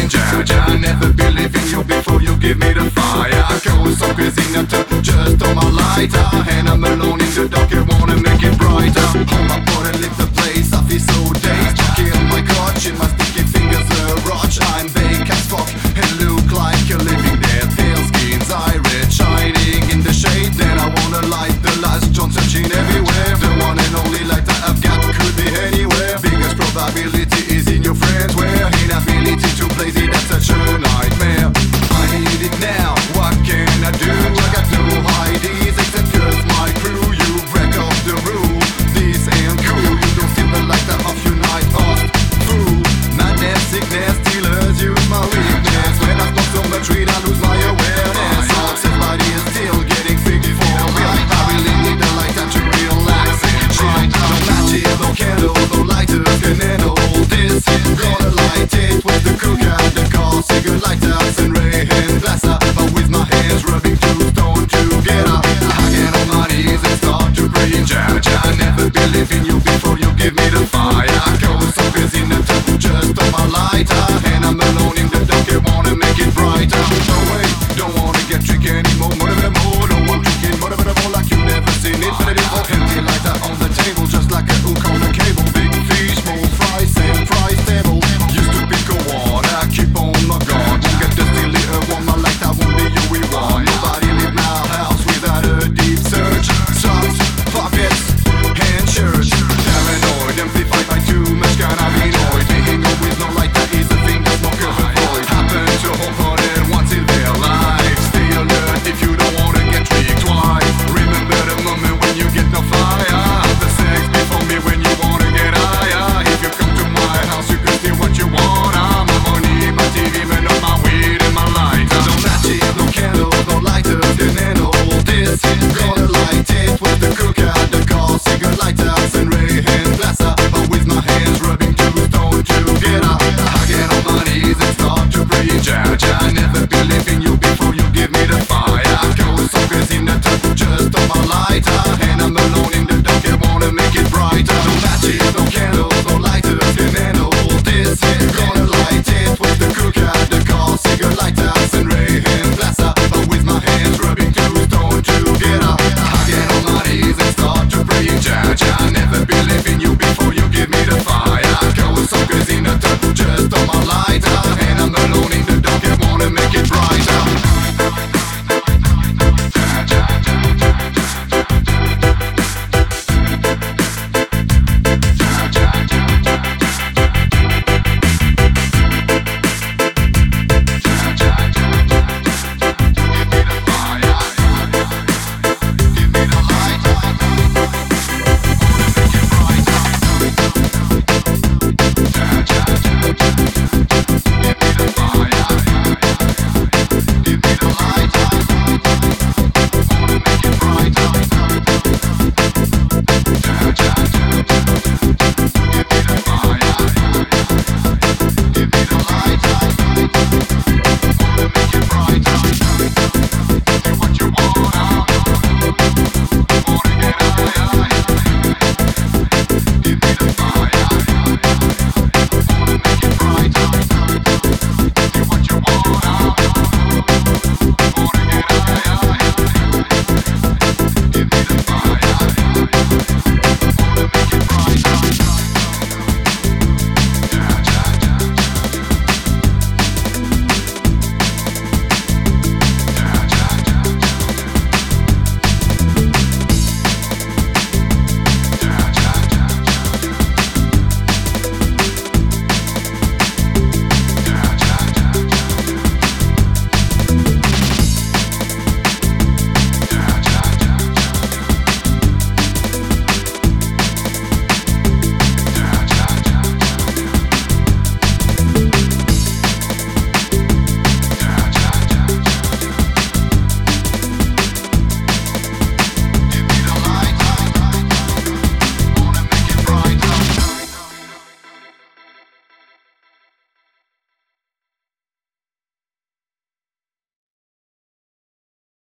I never believe in you before you give me the fire. I go so crazy not to just on my lighter, and I'm alone in the dark, I wanna make it brighter. Hold my body, leave the place, I feel so dazed. Stuck in my crotch, in my sticky fingers a roach. I'm fake as fuck and look like a living dead. Pale skin's eye red, shining in the shade. Then I wanna light the last John searching everywhere. The one and only light that I've got could be anywhere. Biggest probability is in your friends, where inability to blaze it, that's such a nightmare. I need it now, what can I do? I got no IDs except just my crew. You break off the rule, this ain't cool. You don't feel the light of unite us through madness, sickness, dealers use my weakness. When I smoke so much weed I lose my awareness. Everybody is still getting fixed for real. I really need the light time to relax and chill. No matches, no candles, no lighters can handle this. Gonna light it with the cook and the car. Cigarette lighters and ray and glasser, but with my hands rubbing two stone together. I get on my knees and start to pray. I never believe in you before you give me the fire. I go so busy not to just on my lighter, and I'm alone in the dark, I wanna make it brighter. No way, don't wanna get tricky anymore.